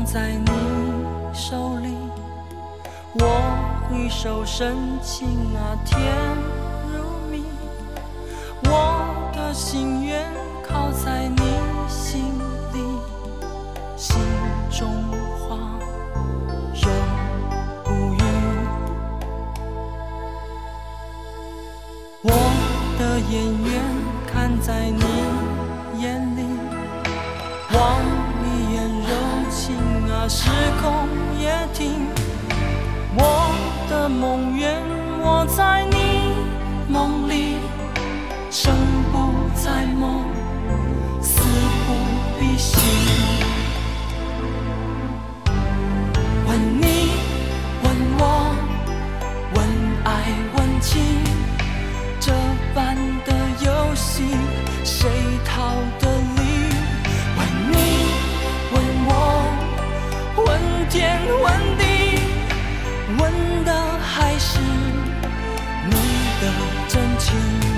在你手里，我一手深情啊，甜如蜜。我的心愿靠在你心里，心中话永不语。我的眼缘看在你眼里，望一眼柔情啊，时空也停。我的梦愿我在你梦里，生不在梦，死不必醒。问你问我问爱问情，这般的游戏谁逃得离？问你问我问天问地，问的还是你的真情。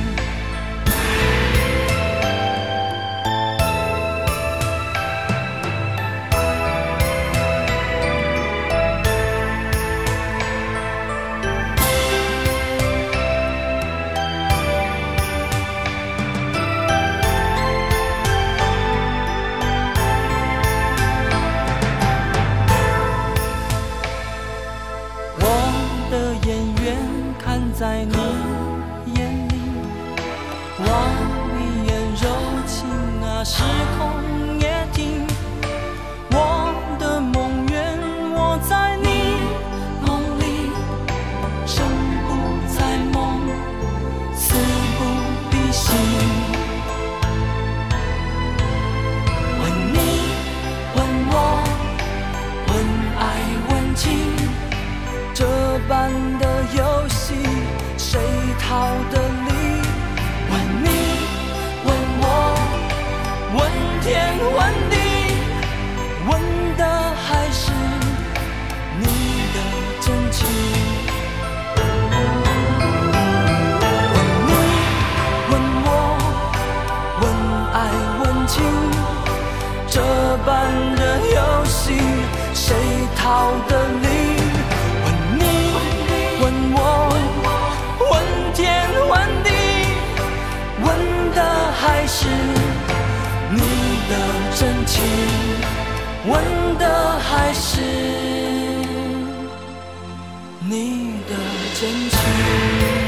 在你眼里，望一眼柔情啊，时空也停。我的梦愿我在你梦里，生不在梦，死不必醒。问你问我问爱问情，这般的游戏谁逃得离？问你问我问天问地，问的还是你的真情。问你问我问爱问情，这般的游戏谁逃得离？问你问我问天问地，问的还是你的真情，问的还是你的真情。